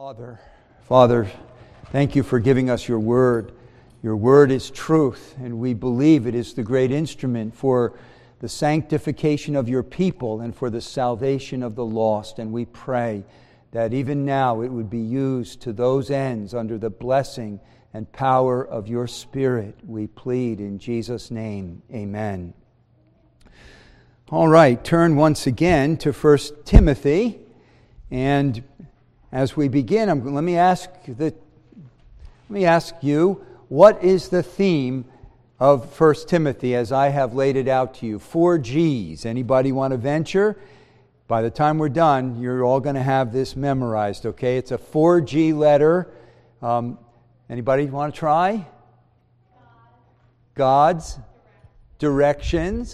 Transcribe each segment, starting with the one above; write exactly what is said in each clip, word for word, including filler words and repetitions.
Father, Father, thank you for giving us your word. Your word is truth, and we believe it is the great instrument for the sanctification of your people and for the salvation of the lost. And we pray that even now it would be used to those ends under the blessing and power of your Spirit. We plead in Jesus' name. Amen. All right, turn once again to First Timothy, and as we begin, I'm, let me ask the, let me ask you, what is the theme of First Timothy as I have laid it out to you? Four G's. Anybody want to venture? By the time we're done, you're all going to have this memorized, okay? It's a four G letter. Um, anybody want to try? God's directions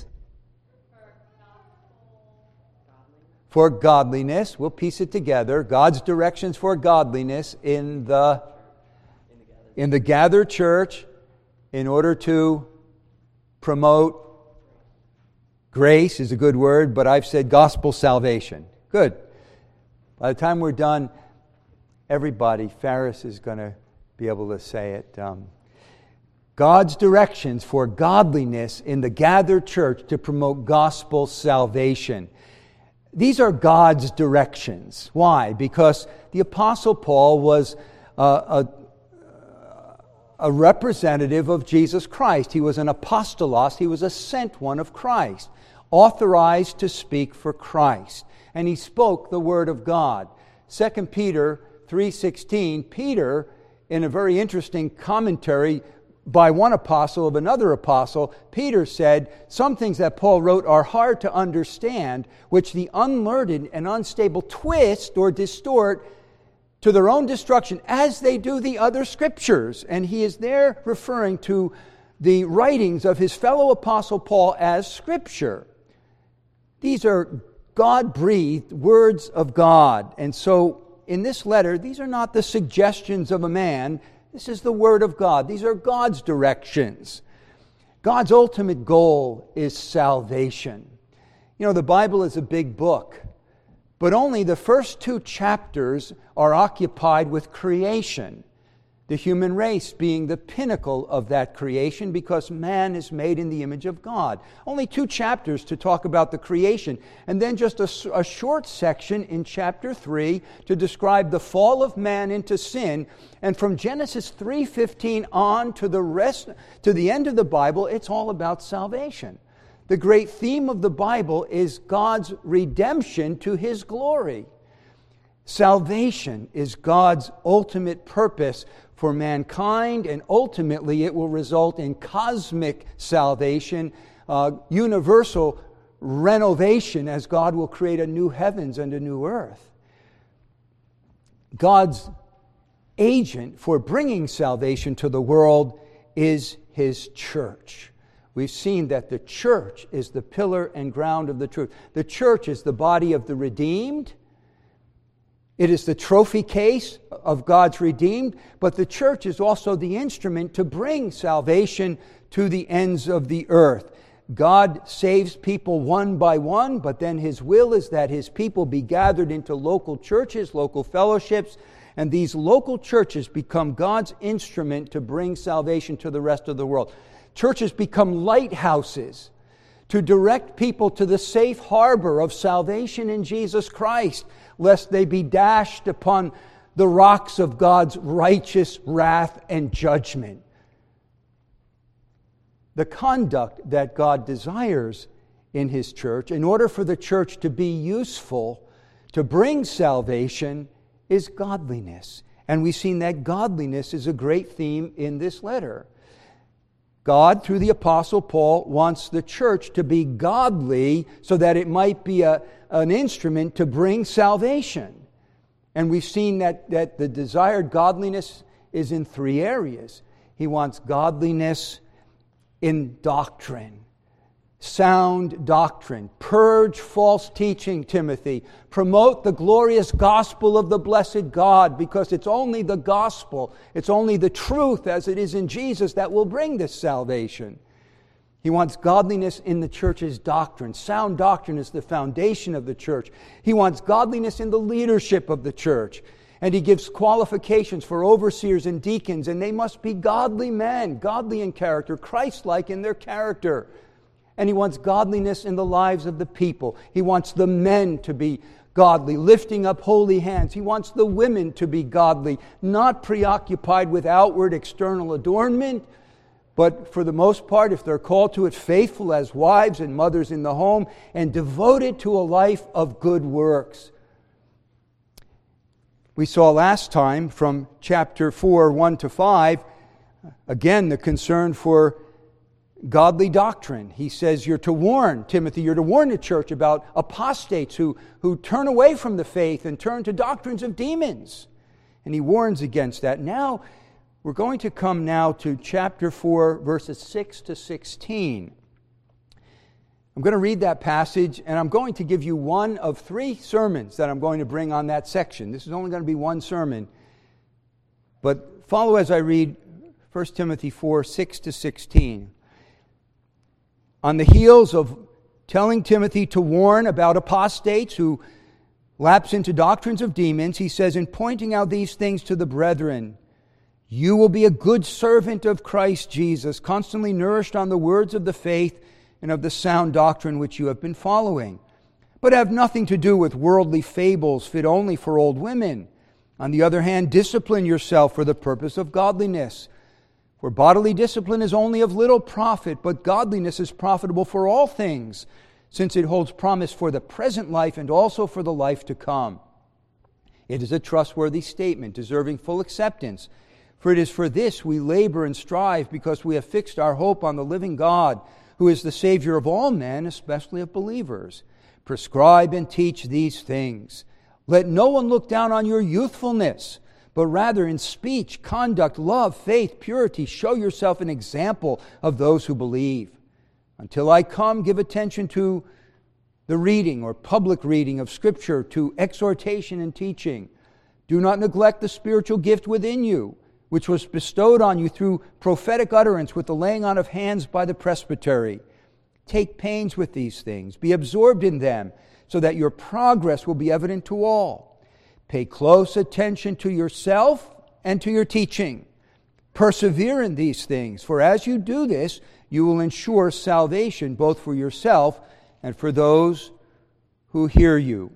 for godliness. We'll piece it together. God's directions for godliness in the in the gathered church in order to promote grace is a good word, but I've said gospel salvation. Good. By the time we're done, everybody, Ferris is going to be able to say it. Um, God's directions for godliness in the gathered church to promote gospel salvation. These are God's directions. Why? Because the Apostle Paul was uh, a, a representative of Jesus Christ. He was an apostolos. He was a sent one of Christ, authorized to speak for Christ. And he spoke the word of God. Second Peter three sixteen, Peter, in a very interesting commentary by one apostle of another apostle, Peter said, some things that Paul wrote are hard to understand, which the unlearned and unstable twist or distort to their own destruction, as they do the other scriptures. And he is there referring to the writings of his fellow apostle Paul as scripture. These are God-breathed words of God. And so in this letter, these are not the suggestions of a man. This is the Word of God. These are God's directions. God's ultimate goal is salvation. You know, the Bible is a big book, but only the first two chapters are occupied with creation, the human race being the pinnacle of that creation because man is made in the image of God. Only two chapters to talk about the creation, and then just a, a short section in chapter three to describe the fall of man into sin. And from Genesis three fifteen on to the rest, to the end of the Bible, it's all about salvation. The great theme of the Bible is God's redemption to His glory. Salvation is God's ultimate purpose for mankind, and ultimately it will result in cosmic salvation, uh, universal renovation as God will create a new heavens and a new earth. God's agent for bringing salvation to the world is His church. We've seen that the church is the pillar and ground of the truth. The church is the body of the redeemed. It is the trophy case of God's redeemed, but the church is also the instrument to bring salvation to the ends of the earth. God saves people one by one, but then His will is that His people be gathered into local churches, local fellowships, and these local churches become God's instrument to bring salvation to the rest of the world. Churches become lighthouses to direct people to the safe harbor of salvation in Jesus Christ, lest they be dashed upon the rocks of God's righteous wrath and judgment. The conduct that God desires in His church, in order for the church to be useful, to bring salvation, is godliness. And we've seen that godliness is a great theme in this letter. God, through the Apostle Paul, wants the church to be godly so that it might be a, an instrument to bring salvation. And we've seen that, that the desired godliness is in three areas. He wants godliness in doctrine, sound doctrine. Purge false teaching, Timothy. Promote the glorious gospel of the blessed God, because it's only the gospel, it's only the truth as it is in Jesus that will bring this salvation. He wants godliness in the church's doctrine. Sound doctrine is the foundation of the church. He wants godliness in the leadership of the church. And he gives qualifications for overseers and deacons, and they must be godly men, godly in character, Christ-like in their character. And he wants godliness in the lives of the people. He wants the men to be godly, lifting up holy hands. He wants the women to be godly, not preoccupied with outward external adornment, but for the most part, if they're called to it, faithful as wives and mothers in the home, and devoted to a life of good works. We saw last time from chapter four, one to five, again, the concern for godly doctrine. He says you're to warn, Timothy, you're to warn the church about apostates who, who turn away from the faith and turn to doctrines of demons. And he warns against that. Now, we're going to come now to chapter four, verses six to sixteen. I'm going to read that passage, and I'm going to give you one of three sermons that I'm going to bring on that section. This is only going to be one sermon. But follow as I read First Timothy four, six to sixteen. On the heels of telling Timothy to warn about apostates who lapse into doctrines of demons, he says, in pointing out these things to the brethren, you will be a good servant of Christ Jesus, constantly nourished on the words of the faith and of the sound doctrine which you have been following. But have nothing to do with worldly fables fit only for old women. On the other hand, discipline yourself for the purpose of godliness. For bodily discipline is only of little profit, but godliness is profitable for all things, since it holds promise for the present life and also for the life to come. It is a trustworthy statement, deserving full acceptance. For it is for this we labor and strive, because we have fixed our hope on the living God, who is the Savior of all men, especially of believers. Prescribe and teach these things. Let no one look down on your youthfulness, but rather in speech, conduct, love, faith, purity, show yourself an example of those who believe. Until I come, give attention to the reading or public reading of Scripture, to exhortation and teaching. Do not neglect the spiritual gift within you, which was bestowed on you through prophetic utterance with the laying on of hands by the presbytery. Take pains with these things. Be absorbed in them, so that your progress will be evident to all. Pay close attention to yourself and to your teaching. Persevere in these things, for as you do this, you will ensure salvation both for yourself and for those who hear you.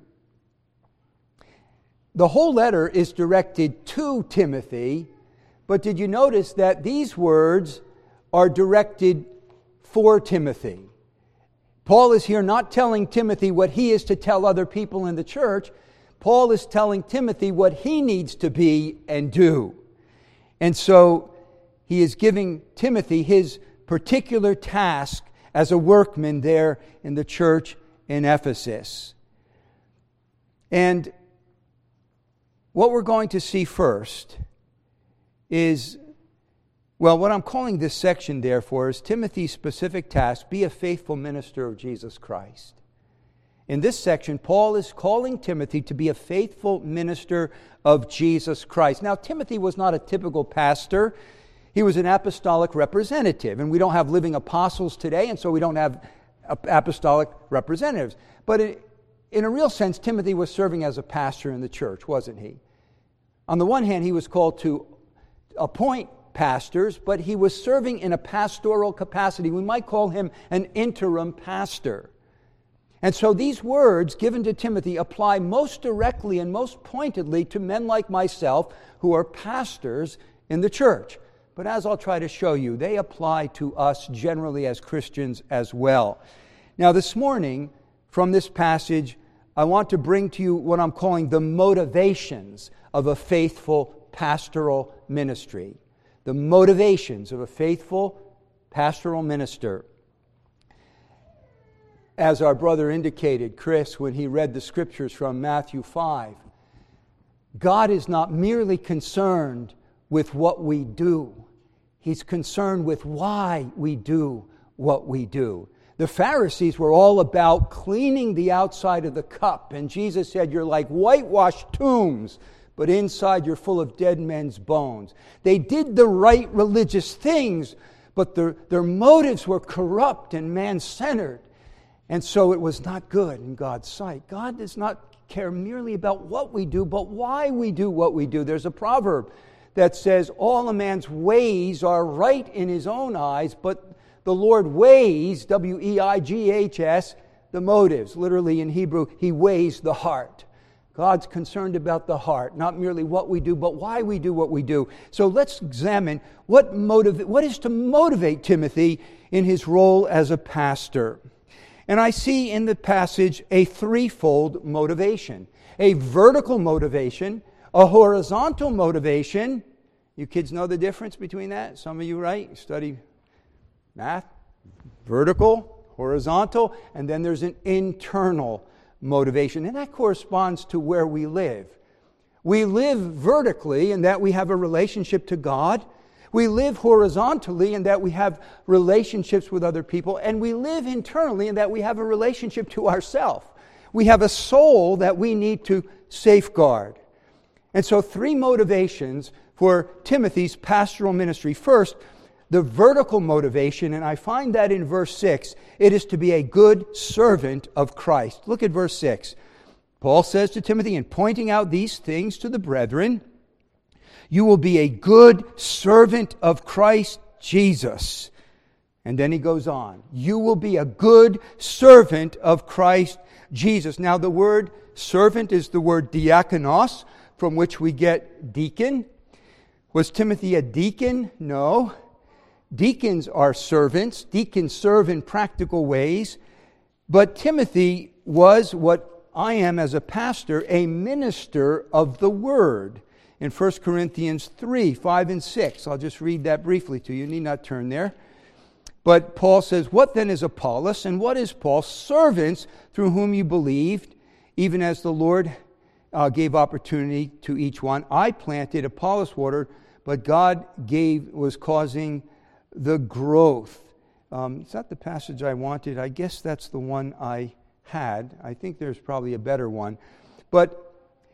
The whole letter is directed to Timothy, but did you notice that these words are directed for Timothy? Paul is here not telling Timothy what he is to tell other people in the church. Paul is telling Timothy what he needs to be and do. And so he is giving Timothy his particular task as a workman there in the church in Ephesus. And what we're going to see first is, well, what I'm calling this section, therefore, is Timothy's specific task: be a faithful minister of Jesus Christ. In this section, Paul is calling Timothy to be a faithful minister of Jesus Christ. Now, Timothy was not a typical pastor. He was an apostolic representative. And we don't have living apostles today, and so we don't have apostolic representatives. But in a real sense, Timothy was serving as a pastor in the church, wasn't he? On the one hand, he was called to appoint pastors, but he was serving in a pastoral capacity. We might call him an interim pastor. And so these words given to Timothy apply most directly and most pointedly to men like myself who are pastors in the church. But as I'll try to show you, they apply to us generally as Christians as well. Now this morning, from this passage, I want to bring to you what I'm calling the motivations of a faithful pastoral ministry. The motivations of a faithful pastoral minister. As our brother indicated, Chris, when he read the scriptures from Matthew five, God is not merely concerned with what we do. He's concerned with why we do what we do. The Pharisees were all about cleaning the outside of the cup, and Jesus said, you're like whitewashed tombs, but inside you're full of dead men's bones. They did the right religious things, but their, their motives were corrupt and man-centered. And so it was not good in God's sight. God is not care merely about what we do, but why we do what we do. There's a proverb that says, all a man's ways are right in his own eyes, but the Lord weighs, W E I G H S, the motives. Literally in Hebrew, He weighs the heart. God's concerned about the heart, not merely what we do, but why we do what we do. So let's examine what motiv- what is to motivate Timothy in his role as a pastor. And I see in the passage a threefold motivation. A vertical motivation, a horizontal motivation. You kids know the difference between that? Some of you, right? You study math. Vertical, horizontal, and then there's an internal motivation. And that corresponds to where we live. We live vertically in that we have a relationship to God. We live horizontally in that we have relationships with other people. And we live internally in that we have a relationship to ourselves. We have a soul that we need to safeguard. And so three motivations for Timothy's pastoral ministry. First, the vertical motivation, and I find that in verse six. It is to be a good servant of Christ. Look at verse six. Paul says to Timothy, in pointing out these things to the brethren, you will be a good servant of Christ Jesus. And then he goes on. You will be a good servant of Christ Jesus. Now the word servant is the word diakonos, from which we get deacon. Was Timothy a deacon? No. Deacons are servants. Deacons serve in practical ways. But Timothy was what I am as a pastor, a minister of the Word. In First Corinthians three, five and six. I'll just read that briefly to you. You need not turn there. But Paul says, what then is Apollos and what is Paul? Servants through whom you believed, even as the Lord uh, gave opportunity to each one. I planted, Apollos watered, but God gave was causing the growth. Um, it's not the passage I wanted. I guess that's the one I had. I think there's probably a better one. But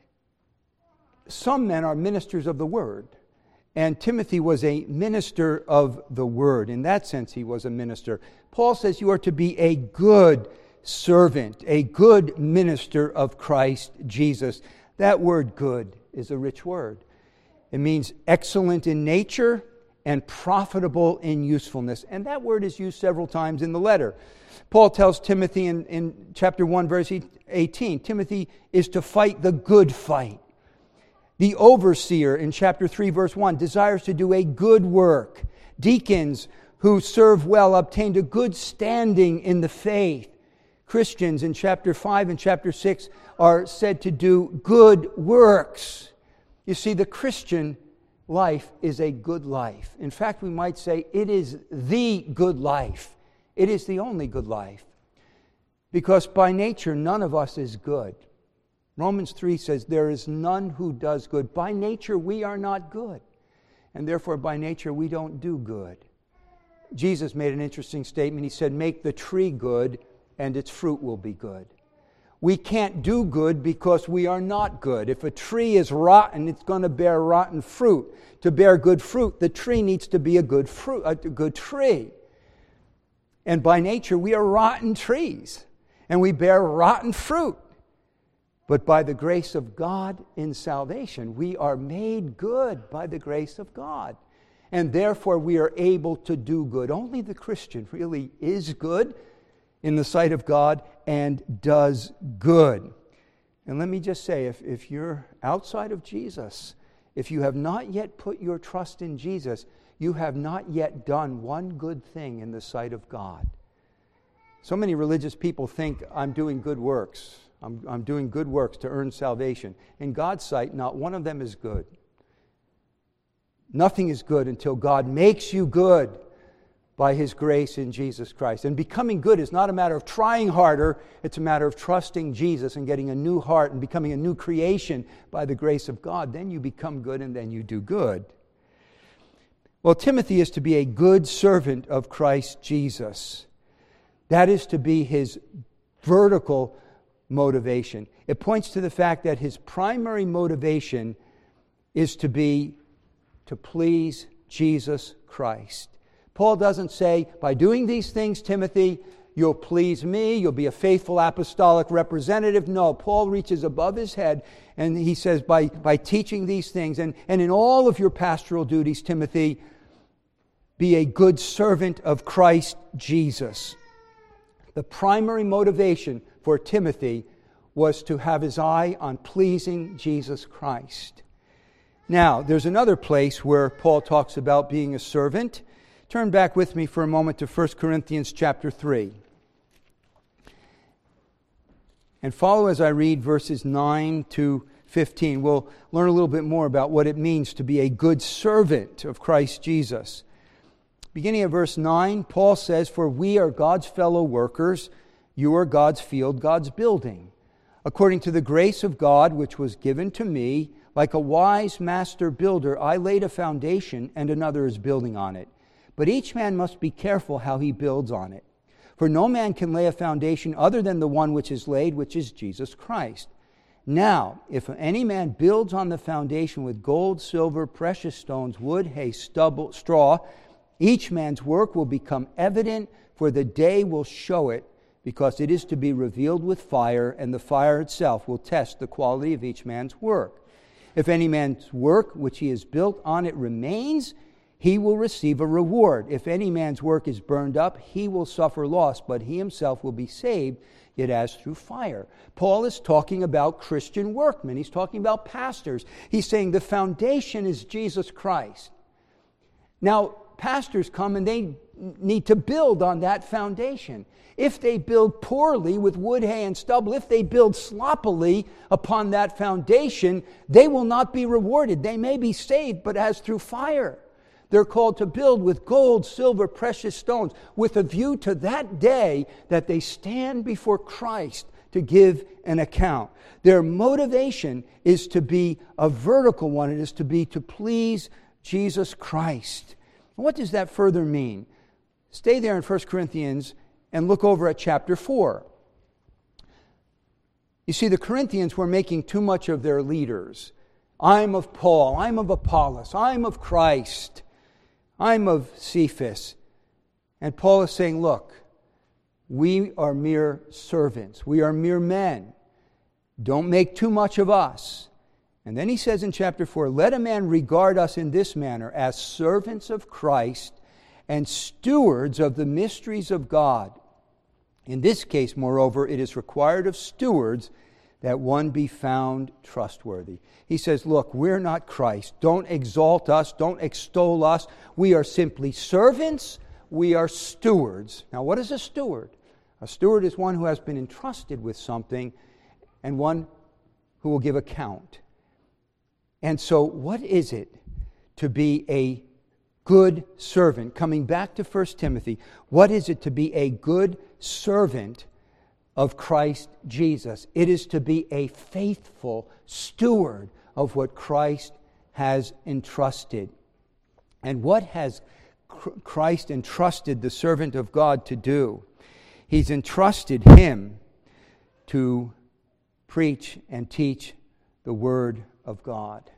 some men are ministers of the Word. And Timothy was a minister of the Word. In that sense, he was a minister. Paul says you are to be a good servant, a good minister of Christ Jesus. That word good is a rich word. It means excellent in nature and profitable in usefulness. And that word is used several times in the letter. Paul tells Timothy in, in chapter one, verse eighteen, Timothy is to fight the good fight. The overseer in chapter three, verse one, desires to do a good work. Deacons who serve well obtained a good standing in the faith. Christians in chapter five and chapter six are said to do good works. You see, the Christian life is a good life. In fact, we might say it is the good life. It is the only good life. Because by nature, none of us is good. Romans three says, there is none who does good. By nature, we are not good. And therefore, by nature, we don't do good. Jesus made an interesting statement. He said, make the tree good, and its fruit will be good. We can't do good because we are not good. If a tree is rotten, it's going to bear rotten fruit. To bear good fruit, the tree needs to be a good fruit, a good tree. And by nature, we are rotten trees, and we bear rotten fruit. But by the grace of God in salvation, we are made good by the grace of God. And therefore, we are able to do good. Only the Christian really is good in the sight of God and does good. And let me just say, if, if you're outside of Jesus, if you have not yet put your trust in Jesus, you have not yet done one good thing in the sight of God. So many religious people think, I'm doing good works. I'm, I'm doing good works to earn salvation. In God's sight, not one of them is good. Nothing is good until God makes you good by His grace in Jesus Christ. And becoming good is not a matter of trying harder. It's a matter of trusting Jesus and getting a new heart and becoming a new creation by the grace of God. Then you become good and then you do good. Well, Timothy is to be a good servant of Christ Jesus. That is to be his vertical motivation. It points to the fact that his primary motivation is to be to please Jesus Christ. Paul doesn't say, by doing these things, Timothy, you'll please me, you'll be a faithful apostolic representative. No, Paul reaches above his head and he says, by, by teaching these things, and, and in all of your pastoral duties, Timothy, be a good servant of Christ Jesus. The primary motivation for Timothy was to have his eye on pleasing Jesus Christ. Now, there's another place where Paul talks about being a servant. Turn back with me for a moment to First Corinthians chapter three. And follow as I read verses nine to fifteen. We'll learn a little bit more about what it means to be a good servant of Christ Jesus. Beginning at verse nine, Paul says, "For we are God's fellow workers, you are God's field, God's building. According to the grace of God which was given to me, like a wise master builder, I laid a foundation and another is building on it. But each man must be careful how he builds on it. For no man can lay a foundation other than the one which is laid, which is Jesus Christ. Now, if any man builds on the foundation with gold, silver, precious stones, wood, hay, stubble, straw, each man's work will become evident, for the day will show it, because it is to be revealed with fire, and the fire itself will test the quality of each man's work. If any man's work which he has built on it remains, he will receive a reward. If any man's work is burned up, he will suffer loss, but he himself will be saved, yet as through fire." Paul is talking about Christian workmen. He's talking about pastors. He's saying the foundation is Jesus Christ. Now, pastors come and they need to build on that foundation. If they build poorly with wood, hay, and stubble, if they build sloppily upon that foundation, they will not be rewarded. They may be saved, but as through fire. They're called to build with gold, silver, precious stones, with a view to that day that they stand before Christ to give an account. Their motivation is to be a vertical one. It is to be to please Jesus Christ. What does that further mean? Stay there in First Corinthians and look over at chapter four. You see, the Corinthians were making too much of their leaders. I'm of Paul, I'm of Apollos, I'm of Christ, I'm of Cephas. And Paul is saying, look, we are mere servants. We are mere men. Don't make too much of us. And then he says in chapter four, let a man regard us in this manner, as servants of Christ and stewards of the mysteries of God. In this case, moreover, it is required of stewards that one be found trustworthy. He says, look, we're not Christ. Don't exalt us. Don't extol us. We are simply servants. We are stewards. Now, what is a steward? A steward is one who has been entrusted with something and one who will give account. And so, what is it to be a good servant? Coming back to First Timothy, what is it to be a good servant of Christ Jesus? It is to be a faithful steward of what Christ has entrusted. And what has Christ entrusted the servant of God to do? He's entrusted him to preach and teach the Word of God.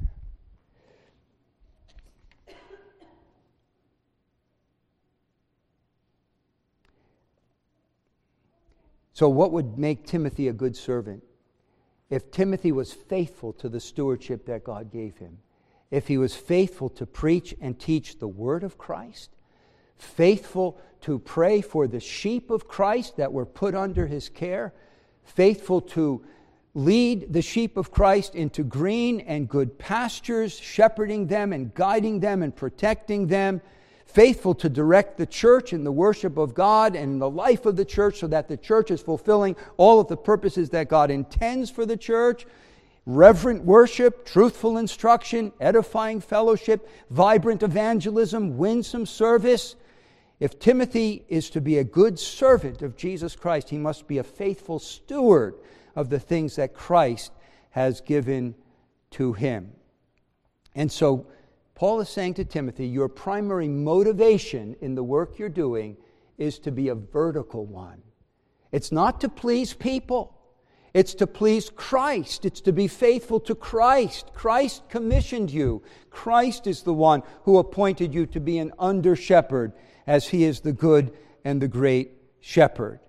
So what would make Timothy a good servant? If Timothy was faithful to the stewardship that God gave him, if he was faithful to preach and teach the Word of Christ, faithful to pray for the sheep of Christ that were put under his care, faithful to lead the sheep of Christ into green and good pastures, shepherding them and guiding them and protecting them, faithful to direct the church in the worship of God and in the life of the church so that the church is fulfilling all of the purposes that God intends for the church, reverent worship, truthful instruction, edifying fellowship, vibrant evangelism, winsome service. If Timothy is to be a good servant of Jesus Christ, he must be a faithful steward of the things that Christ has given to him. And so Paul is saying to Timothy, your primary motivation in the work you're doing is to be a vertical one. It's not to please people. It's to please Christ. It's to be faithful to Christ. Christ commissioned you. Christ is the one who appointed you to be an under-shepherd, as he is the good and the great shepherd.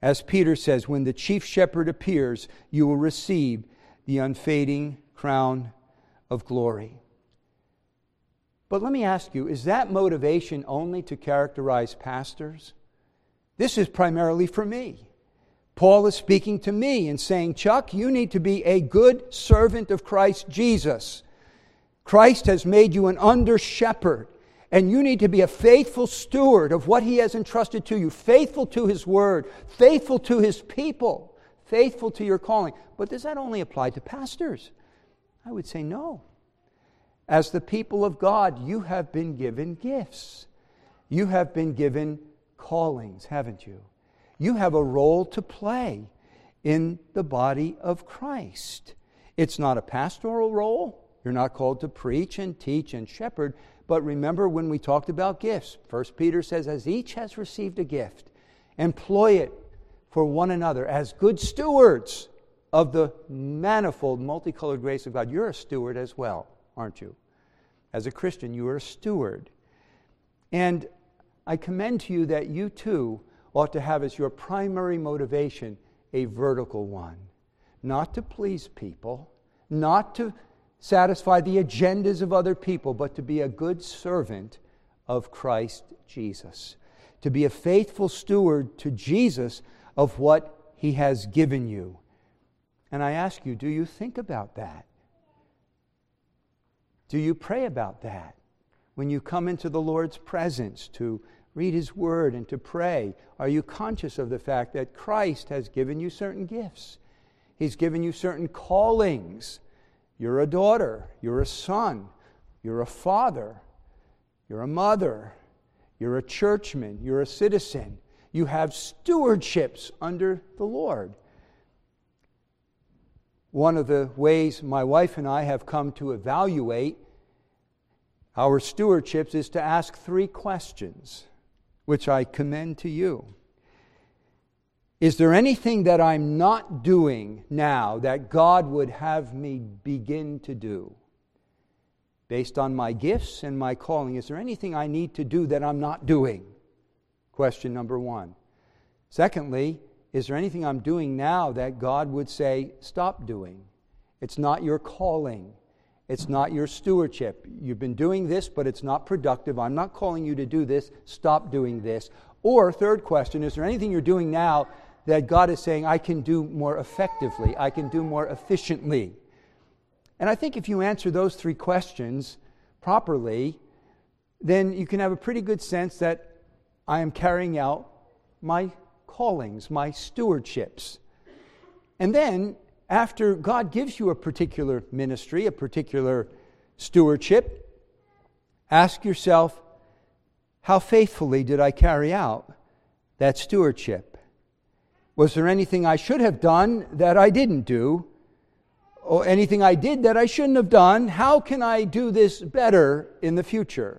As Peter says, when the chief shepherd appears, you will receive the unfading crown of glory. But let me ask you, is that motivation only to characterize pastors? This is primarily for me. Paul is speaking to me and saying, Chuck, you need to be a good servant of Christ Jesus. Christ has made you an under-shepherd, and you need to be a faithful steward of what He has entrusted to you, faithful to His word, faithful to His people, faithful to your calling. But does that only apply to pastors? I would say no. As the people of God, you have been given gifts. You have been given callings, haven't you? You have a role to play in the body of Christ. It's not a pastoral role. You're not called to preach and teach and shepherd. But remember when we talked about gifts, First Peter says, as each has received a gift, employ it for one another as good stewards of the manifold, multicolored grace of God. You're a steward as well, aren't you? As a Christian, you are a steward. And I commend to you that you too ought to have as your primary motivation a vertical one. Not to please people, not to satisfy the agendas of other people, but to be a good servant of Christ Jesus. To be a faithful steward to Jesus of what He has given you. And I ask you, do you think about that? Do you pray about that? When you come into the Lord's presence to read His Word and to pray, are you conscious of the fact that Christ has given you certain gifts? He's given you certain callings. You're a daughter, you're a son, you're a father, you're a mother, you're a churchman, you're a citizen. You have stewardships under the Lord. One of the ways my wife and I have come to evaluate our stewardships is to ask three questions, which I commend to you. Is there anything that I'm not doing now that God would have me begin to do? Based on my gifts and my calling, is there anything I need to do that I'm not doing? Question number one. Secondly, is there anything I'm doing now that God would say, stop doing? It's not your calling. It's not your stewardship. You've been doing this, but it's not productive. I'm not calling you to do this. Stop doing this. Or, third question, is there anything you're doing now that God is saying, I can do more effectively, I can do more efficiently? And I think if you answer those three questions properly, then you can have a pretty good sense that I am carrying out my callings, my stewardships. And then, after God gives you a particular ministry, a particular stewardship, ask yourself, how faithfully did I carry out that stewardship? Was there anything I should have done that I didn't do? Or anything I did that I shouldn't have done? How can I do this better in the future?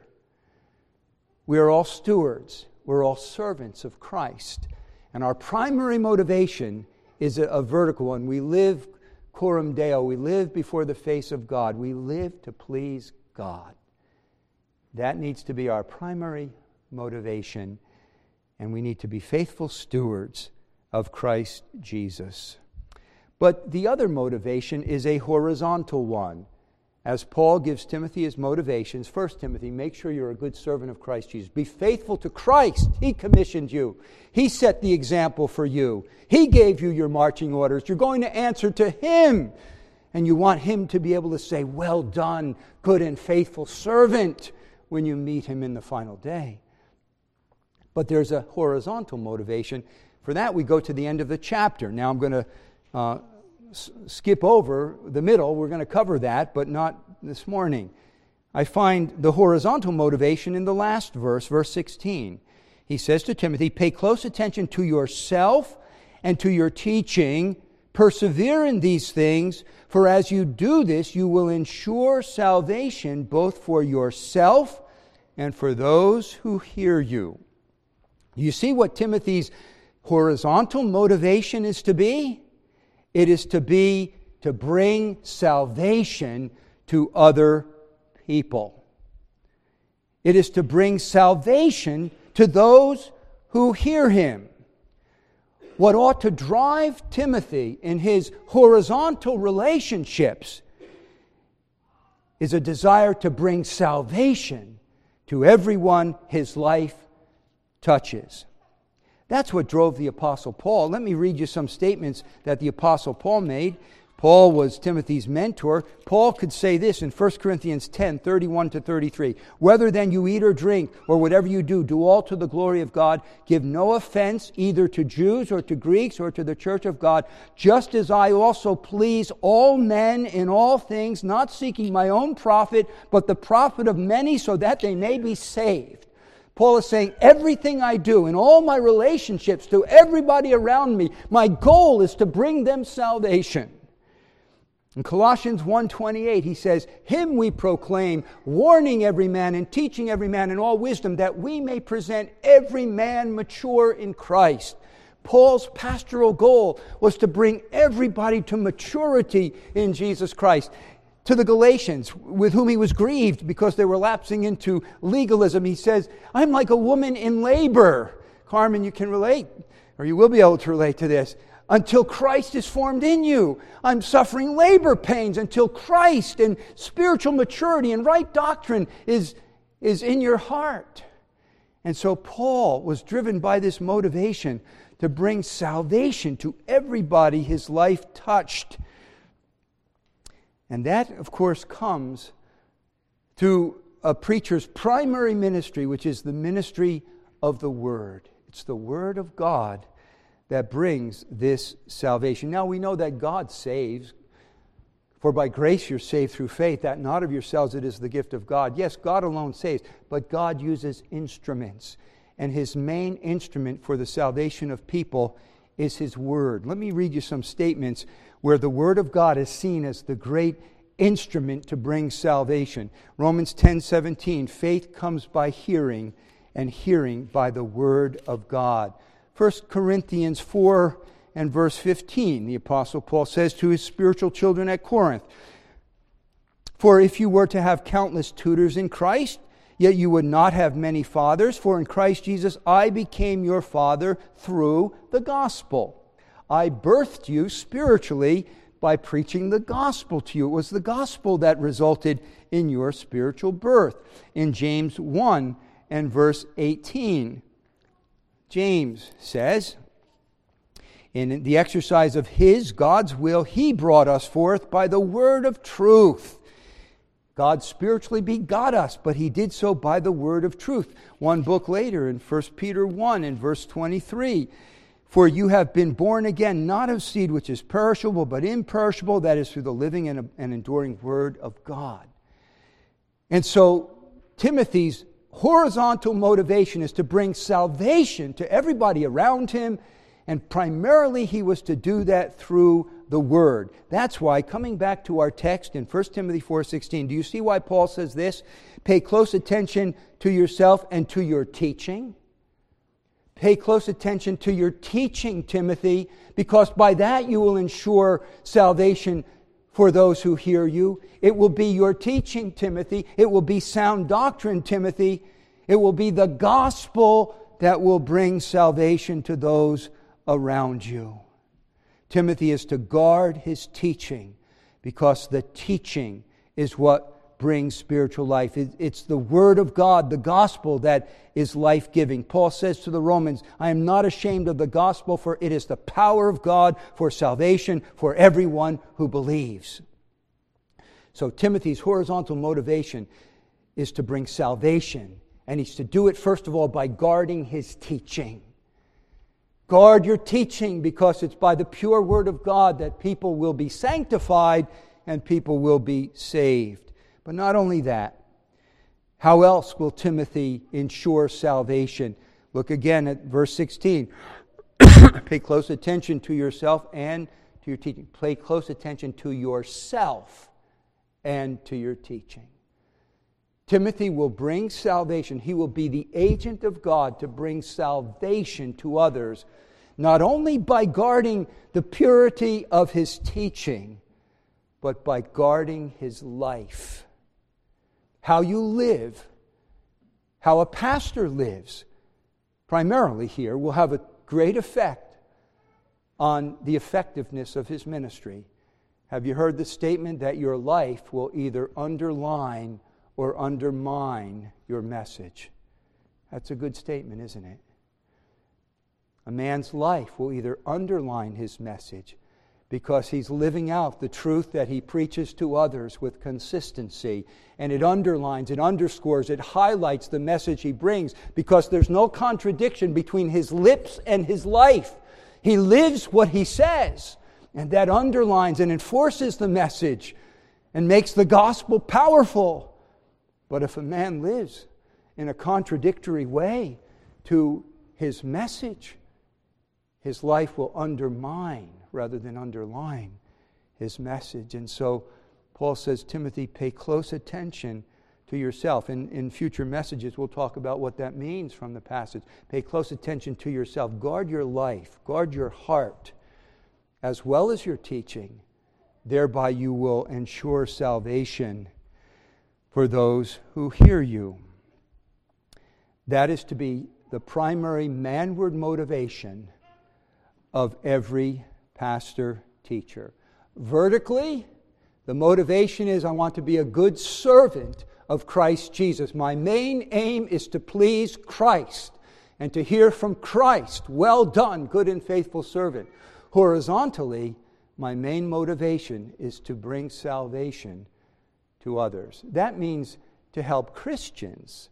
We are all stewards. We're all servants of Christ. And our primary motivation is a, a vertical one. We live coram Deo. We live before the face of God. We live to please God. That needs to be our primary motivation. And we need to be faithful stewards of Christ Jesus. But the other motivation is a horizontal one. As Paul gives Timothy his motivations, First Timothy, make sure you're a good servant of Christ Jesus. Be faithful to Christ. He commissioned you. He set the example for you. He gave you your marching orders. You're going to answer to Him. And you want Him to be able to say, well done, good and faithful servant, when you meet Him in the final day. But there's a horizontal motivation. For that, we go to the end of the chapter. Now I'm going to uh, s- skip over the middle. We're going to cover that, but not this morning. I find the horizontal motivation in the last verse, verse sixteen. He says to Timothy, pay close attention to yourself and to your teaching. Persevere in these things, for as you do this, you will ensure salvation both for yourself and for those who hear you. You see what Timothy's horizontal motivation is to be? It is to be to bring salvation to other people. It is to bring salvation to those who hear him. what ought to drive Timothy in his horizontal relationships is a desire to bring salvation to everyone his life touches. That's what drove the Apostle Paul. Let me read you some statements that the Apostle Paul made. Paul was Timothy's mentor. Paul could say this in First Corinthians ten, thirty-one to thirty-three. Whether then you eat or drink, or whatever you do, do all to the glory of God. Give no offense either to Jews or to Greeks or to the church of God, just as I also please all men in all things, not seeking my own profit, but the profit of many, so that they may be saved. Paul is saying, everything I do in all my relationships to everybody around me, my goal is to bring them salvation. In Colossians one twenty-eight, he says, Him we proclaim, warning every man and teaching every man in all wisdom, that we may present every man mature in Christ. Paul's pastoral goal was to bring everybody to maturity in Jesus Christ. To the Galatians, with whom he was grieved because they were lapsing into legalism, he says, I'm like a woman in labor. Carmen, you can relate, or you will be able to relate to this. Until Christ is formed in you. I'm suffering labor pains until Christ and spiritual maturity and right doctrine is, is in your heart. And so Paul was driven by this motivation to bring salvation to everybody his life touched. And that, of course, comes through a preacher's primary ministry, which is the ministry of the Word. It's the Word of God that brings this salvation. Now we know that God saves. For by grace you're saved through faith, that not of yourselves, it is the gift of God. Yes, God alone saves, but God uses instruments. And His main instrument for the salvation of people is His Word. Let me read you some statements where the Word of God is seen as the great instrument to bring salvation. Romans ten seventeen, faith comes by hearing, and hearing by the Word of God. First Corinthians four and verse fifteen, the Apostle Paul says to his spiritual children at Corinth, For if you were to have countless tutors in Christ, yet you would not have many fathers, for in Christ Jesus I became your father through the gospel. I birthed you spiritually by preaching the gospel to you. It was the gospel that resulted in your spiritual birth. In James one and verse eighteen, James says, in the exercise of His, God's will, He brought us forth by the word of truth. God spiritually begot us, but He did so by the word of truth. One book later, in First Peter one and verse twenty-three, For you have been born again, not of seed which is perishable, but imperishable, that is through the living and, and enduring word of God. And so Timothy's horizontal motivation is to bring salvation to everybody around him, and primarily he was to do that through the Word. That's why, coming back to our text in First Timothy four sixteen, do you see why Paul says this? Pay close attention to yourself and to your teaching. Pay close attention to your teaching, Timothy, because by that you will ensure salvation for those who hear you. It will be your teaching, Timothy. It will be sound doctrine, Timothy. It will be the gospel that will bring salvation to those around you. Timothy is to guard his teaching, because the teaching is what brings spiritual life. It's the Word of God, the gospel, that is life-giving. Paul says to the Romans, I am not ashamed of the gospel, for it is the power of God for salvation for everyone who believes. So Timothy's horizontal motivation is to bring salvation, and he's to do it, first of all, by guarding his teaching. Guard your teaching, because it's by the pure Word of God that people will be sanctified and people will be saved. But not only that, how else will Timothy ensure salvation? Look again at verse sixteen. Pay close attention to yourself and to your teaching. Pay close attention to yourself and to your teaching. Timothy will bring salvation. He will be the agent of God to bring salvation to others, not only by guarding the purity of his teaching, but by guarding his life. How you live, how a pastor lives, primarily here, will have a great effect on the effectiveness of his ministry. Have you heard the statement that your life will either underline or undermine your message? That's a good statement, isn't it? A man's life will either underline his message because he's living out the truth that he preaches to others with consistency, and it underlines, it underscores, it highlights the message he brings because there's no contradiction between his lips and his life. He lives what he says, and that underlines and enforces the message and makes the gospel powerful. But if a man lives in a contradictory way to his message, his life will undermine rather than underline his message. And so Paul says, Timothy, pay close attention to yourself. In, in future messages, we'll talk about what that means from the passage. Pay close attention to yourself. Guard your life. Guard your heart as well as your teaching. Thereby you will ensure salvation for those who hear you. That is to be the primary manward motivation of every pastor teacher. Vertically, the motivation is I want to be a good servant of Christ Jesus. My main aim is to please Christ and to hear from Christ. Well done, good and faithful servant. Horizontally, my main motivation is to bring salvation to others. That means to help Christians.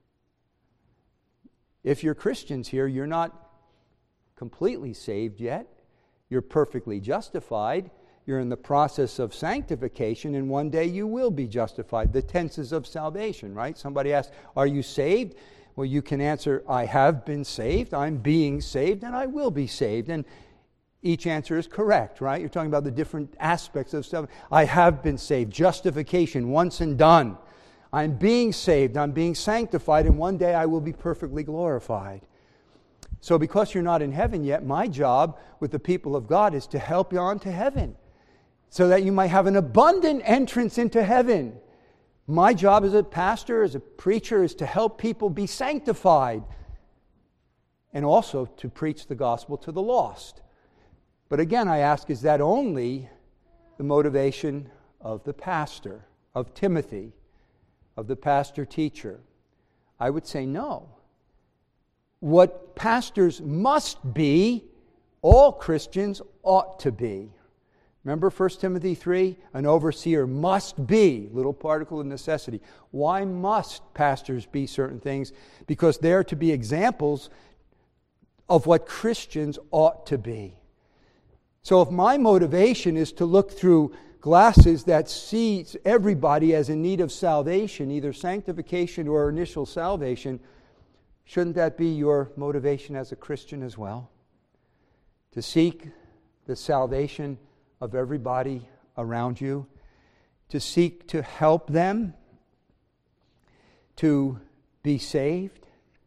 If you're Christians here, you're not completely saved yet. You're perfectly justified. You're in the process of sanctification, and one day you will be justified. The tenses of salvation, right? Somebody asks, are you saved? Well, you can answer, I have been saved, I'm being saved, and I will be saved. And each answer is correct, right? You're talking about the different aspects of salvation. I have been saved, justification, once and done. I'm being saved, I'm being sanctified, and one day I will be perfectly glorified. So because you're not in heaven yet, my job with the people of God is to help you on to heaven so that you might have an abundant entrance into heaven. My job as a pastor, as a preacher, is to help people be sanctified and also to preach the gospel to the lost. But again, I ask, is that only the motivation of the pastor, of Timothy, of the pastor teacher? I would say no. What pastors must be, all Christians ought to be. Remember First Timothy three? An overseer must be, little particle of necessity. Why must pastors be certain things? Because they are to be examples of what Christians ought to be. So if my motivation is to look through glasses that sees everybody as in need of salvation, either sanctification or initial salvation, shouldn't that be your motivation as a Christian as well? To seek the salvation of everybody around you, to seek to help them to be saved,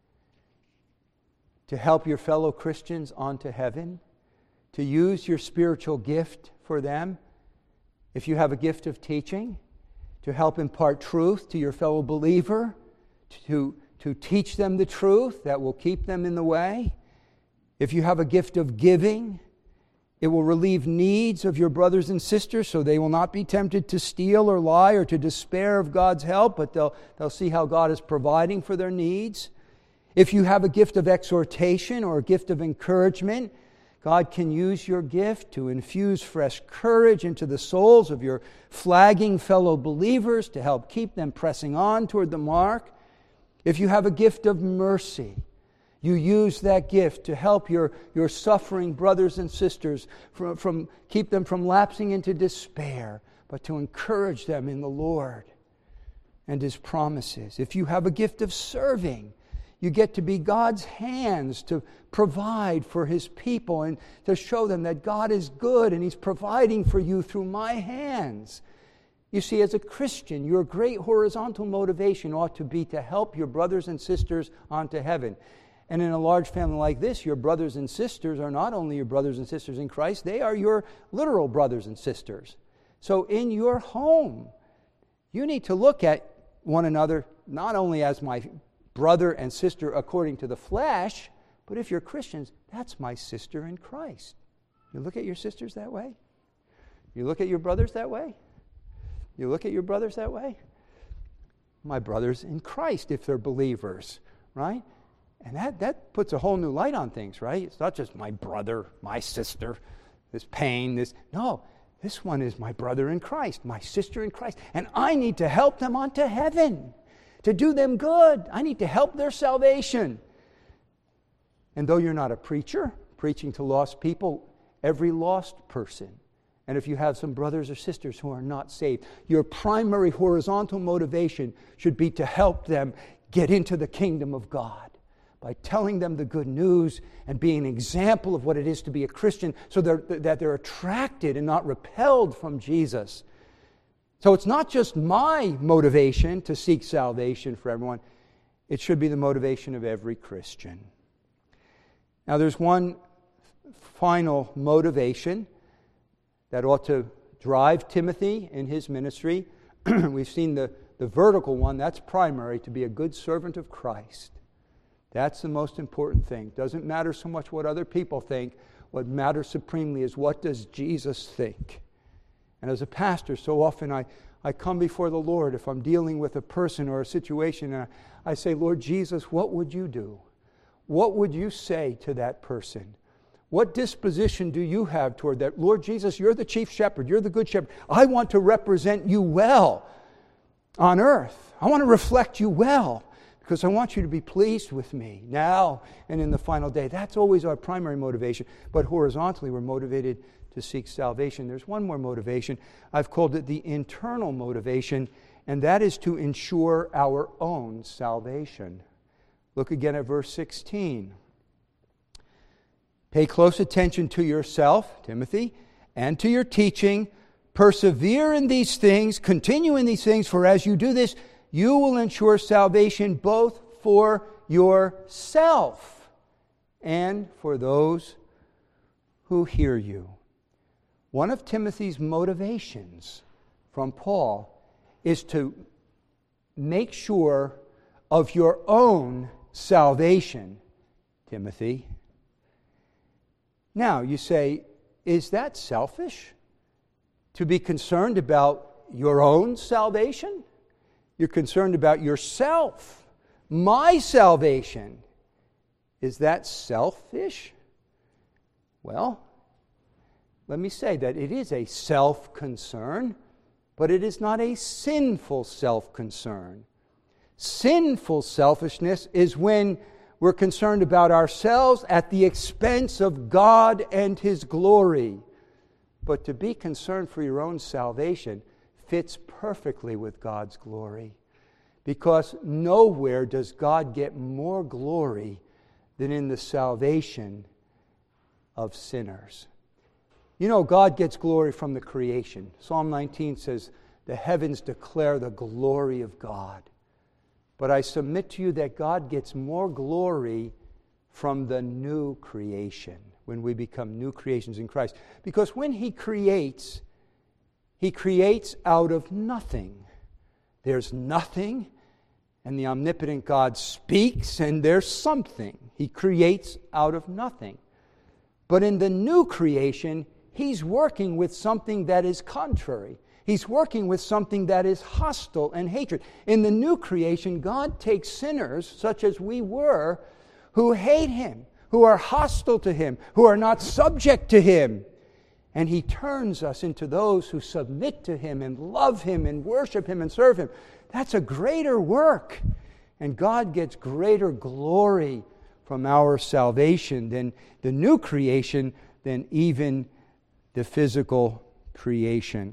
to help your fellow Christians onto heaven, to use your spiritual gift for them. If you have a gift of teaching, to help impart truth to your fellow believer, to to teach them the truth that will keep them in the way. If you have a gift of giving, it will relieve needs of your brothers and sisters so they will not be tempted to steal or lie or to despair of God's help, but they'll, they'll see how God is providing for their needs. If you have a gift of exhortation or a gift of encouragement, God can use your gift to infuse fresh courage into the souls of your flagging fellow believers to help keep them pressing on toward the mark. If you have a gift of mercy, you use that gift to help your, your suffering brothers and sisters, from, from keep them from lapsing into despair, but to encourage them in the Lord and His promises. If you have a gift of serving, you get to be God's hands to provide for His people and to show them that God is good and He's providing for you through my hands. You see, as a Christian, your great horizontal motivation ought to be to help your brothers and sisters onto heaven. And in a large family like this, your brothers and sisters are not only your brothers and sisters in Christ, they are your literal brothers and sisters. So in your home, you need to look at one another not only as my brother and sister according to the flesh, but if you're Christians, that's my sister in Christ. You look at your sisters that way? You look at your brothers that way? You look at your brothers that way? My brothers in Christ, if they're believers, right? And that, that puts a whole new light on things, right? It's not just my brother, my sister, this pain, this... No, this one is my brother in Christ, my sister in Christ. And I need to help them onto heaven, to do them good. I need to help their salvation. And though you're not a preacher, preaching to lost people, every lost person, and if you have some brothers or sisters who are not saved, your primary horizontal motivation should be to help them get into the kingdom of God by telling them the good news and being an example of what it is to be a Christian so they're, that they're attracted and not repelled from Jesus. So it's not just my motivation to seek salvation for everyone. It should be the motivation of every Christian. Now there's one final motivation that ought to drive Timothy in his ministry. We've seen the, the vertical one, that's primary, to be a good servant of Christ. That's the most important thing. Doesn't matter so much what other people think. What matters supremely is what does Jesus think. And as a pastor, so often I, I come before the Lord if I'm dealing with a person or a situation, and I, I say, Lord Jesus, what would you do? What would you say to that person? What disposition do you have toward that? Lord Jesus, you're the chief shepherd. You're the good shepherd. I want to represent you well on earth. I want to reflect you well because I want you to be pleased with me now and in the final day. That's always our primary motivation. But horizontally, we're motivated to seek salvation. There's one more motivation. I've called it the internal motivation, and that is to ensure our own salvation. Look again at verse sixteen. Pay close attention to yourself, Timothy, and to your teaching. Persevere in these things, continue in these things, for as you do this, you will ensure salvation both for yourself and for those who hear you. One of Timothy's motivations from Paul is to make sure of your own salvation, Timothy. Now, you say, is that selfish? To be concerned about your own salvation? You're concerned about yourself. My salvation. Is that selfish? Well, let me say that it is a self-concern, but it is not a sinful self-concern. Sinful selfishness is when we're concerned about ourselves at the expense of God and His glory. But to be concerned for your own salvation fits perfectly with God's glory. Because nowhere does God get more glory than in the salvation of sinners. You know, God gets glory from the creation. Psalm nineteen says, the heavens declare the glory of God. But I submit to you that God gets more glory from the new creation, when we become new creations in Christ. Because when He creates, He creates out of nothing. There's nothing, and the omnipotent God speaks, and there's something. He creates out of nothing. But in the new creation, He's working with something that is contrary. He's working with something that is hostile and hatred. In the new creation, God takes sinners, such as we were, who hate Him, who are hostile to Him, who are not subject to Him. And He turns us into those who submit to Him and love Him and worship Him and serve Him. That's a greater work. And God gets greater glory from our salvation than the new creation, than even the physical creation.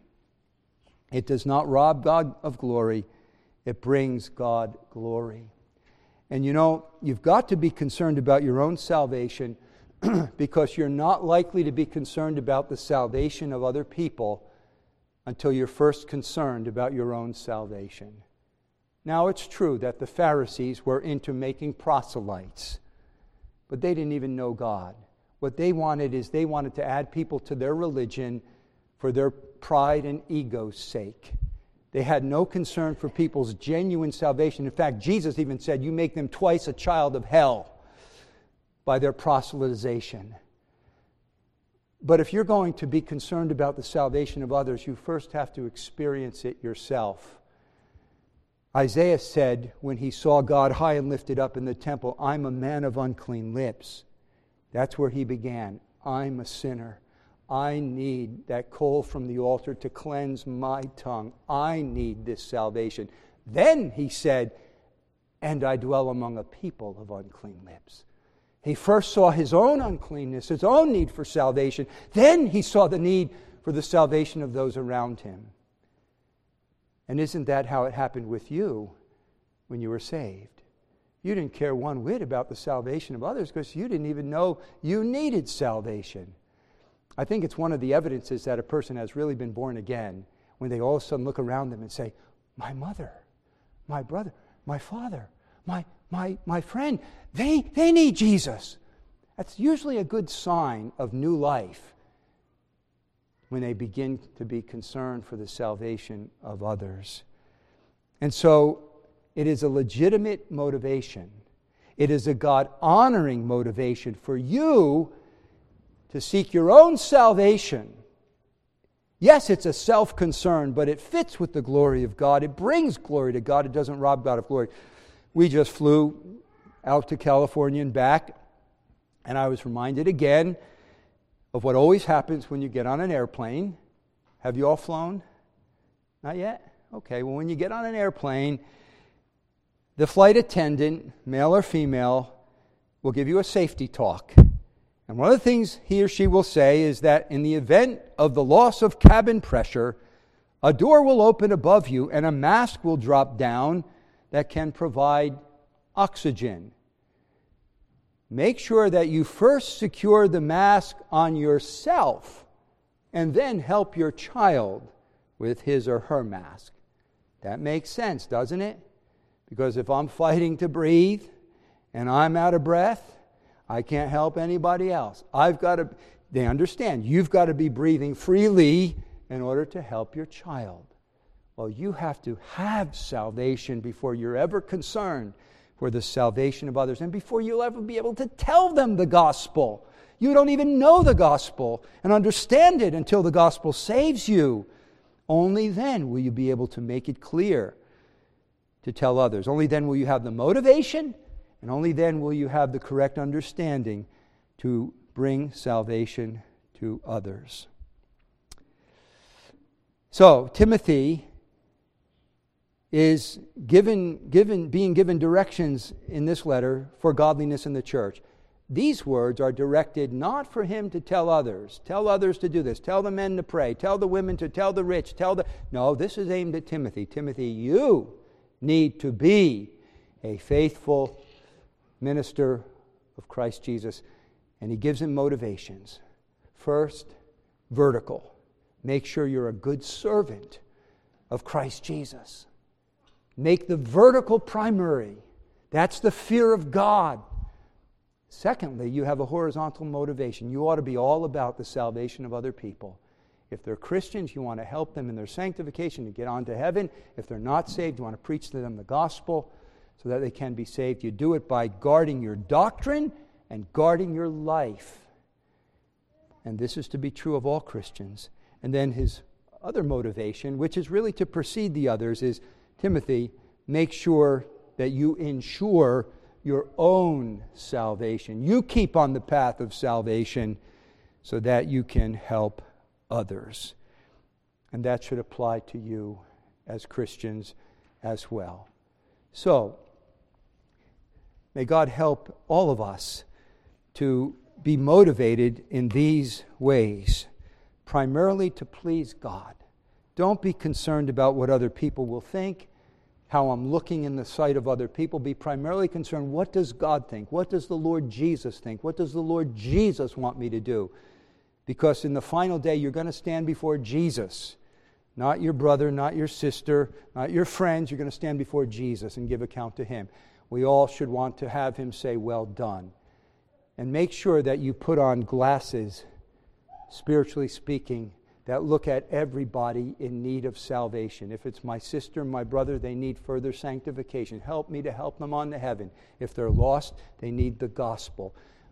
It does not rob God of glory. It brings God glory. And you know, you've got to be concerned about your own salvation because you're not likely to be concerned about the salvation of other people until you're first concerned about your own salvation. Now, it's true that the Pharisees were into making proselytes, but they didn't even know God. What they wanted is they wanted to add people to their religion for their pride and ego's sake. They had no concern for people's genuine salvation. In fact, Jesus even said, you make them twice a child of hell by their proselytization. But if you're going to be concerned about the salvation of others, you first have to experience it yourself. Isaiah said when he saw God high and lifted up in the temple, I'm a man of unclean lips. That's where he began. I'm a sinner. I need that coal from the altar to cleanse my tongue. I need this salvation. Then he said, and I dwell among a people of unclean lips. He first saw his own uncleanness, his own need for salvation. Then he saw the need for the salvation of those around him. And isn't that how it happened with you when you were saved? You didn't care one whit about the salvation of others because you didn't even know you needed salvation. I think it's one of the evidences that a person has really been born again when they all of a sudden look around them and say, my mother, my brother, my father, my my my friend, they, they need Jesus. That's usually a good sign of new life when they begin to be concerned for the salvation of others. And so it is a legitimate motivation. It is a God-honoring motivation for you to seek your own salvation. Yes, it's a self-concern, but it fits with the glory of God. It brings glory to God. It doesn't rob God of glory. We just flew out to California and back, and I was reminded again of what always happens when you get on an airplane. Have you all flown? Not yet? Okay, well, when you get on an airplane, the flight attendant, male or female, will give you a safety talk. And one of the things he or she will say is that in the event of the loss of cabin pressure, a door will open above you and a mask will drop down that can provide oxygen. Make sure that you first secure the mask on yourself and then help your child with his or her mask. That makes sense, doesn't it? Because if I'm fighting to breathe and I'm out of breath, I can't help anybody else. I've got to, they understand, you've got to be breathing freely in order to help your child. Well, you have to have salvation before you're ever concerned for the salvation of others and before you'll ever be able to tell them the gospel. You don't even know the gospel and understand it until the gospel saves you. Only then will you be able to make it clear to tell others. Only then will you have the motivation, and only then will you have the correct understanding to bring salvation to others. So, Timothy is given, given, being given directions in this letter for godliness in the church. These words are directed not for him to tell others, tell others to do this, tell the men to pray, tell the women to, tell the rich, tell the... No, this is aimed at Timothy. Timothy, you need to be a faithful minister of Christ Jesus. And he gives him motivations. First, vertical. Make sure you're a good servant of Christ Jesus. Make the vertical primary. That's the fear of God. Secondly, you have a horizontal motivation. You ought to be all about the salvation of other people. If they're Christians, you want to help them in their sanctification to get on to heaven. If they're not saved, you want to preach to them the gospel so that they can be saved. You do it by guarding your doctrine and guarding your life. And this is to be true of all Christians. And then his other motivation, which is really to precede the others, is Timothy, make sure that you ensure your own salvation. You keep on the path of salvation so that you can help others. And that should apply to you as Christians as well. So, may God help all of us to be motivated in these ways, primarily to please God. Don't be concerned about what other people will think, how I'm looking in the sight of other people. Be primarily concerned, what does God think? What does the Lord Jesus think? What does the Lord Jesus want me to do? Because in the final day, you're going to stand before Jesus. Not your brother, not your sister, not your friends. You're going to stand before Jesus and give account to Him. We all should want to have Him say, well done. And make sure that you put on glasses, spiritually speaking, that look at everybody in need of salvation. If it's my sister, my brother, they need further sanctification. Help me to help them on to heaven. If they're lost, they need the gospel.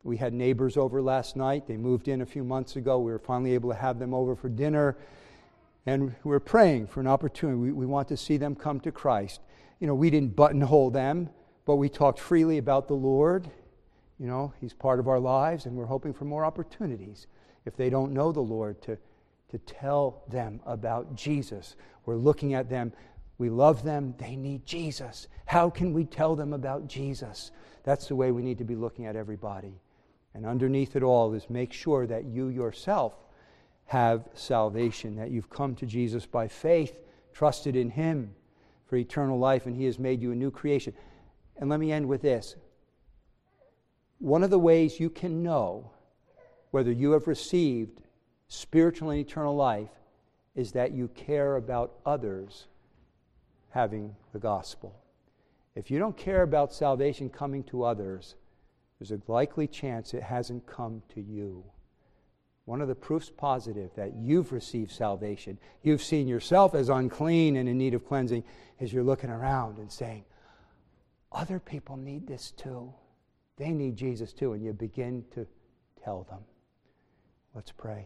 We had neighbors over last night. They moved in a few months ago. We were finally able to have them over for dinner. And we're praying for an opportunity. We, we want to see them come to Christ. You know, we didn't buttonhole them, but we talked freely about the Lord. You know, He's part of our lives, and we're hoping for more opportunities. If they don't know the Lord, to, to tell them about Jesus. We're looking at them. We love them. They need Jesus. How can we tell them about Jesus? That's the way we need to be looking at everybody. And underneath it all is make sure that you yourself have salvation, that you've come to Jesus by faith, trusted in Him for eternal life, and He has made you a new creation. And let me end with this. One of the ways you can know whether you have received spiritual and eternal life is that you care about others having the gospel. If you don't care about salvation coming to others, there's a likely chance it hasn't come to you. One of the proofs positive that you've received salvation, you've seen yourself as unclean and in need of cleansing, is you're looking around and saying, other people need this too. They need Jesus too. And you begin to tell them. Let's pray.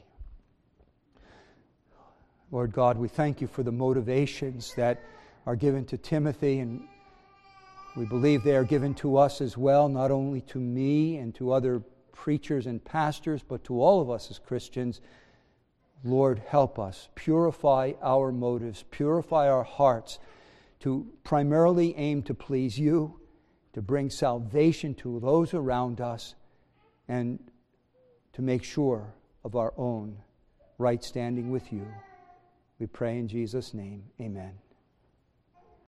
Lord God, we thank You for the motivations that are given to Timothy, and we believe they are given to us as well, not only to me and to other preachers and pastors, but to all of us as Christians. Lord, help us. Purify our motives. Purify our hearts to primarily aim to please You, to bring salvation to those around us, and to make sure of our own right standing with You. We pray in Jesus' name. Amen.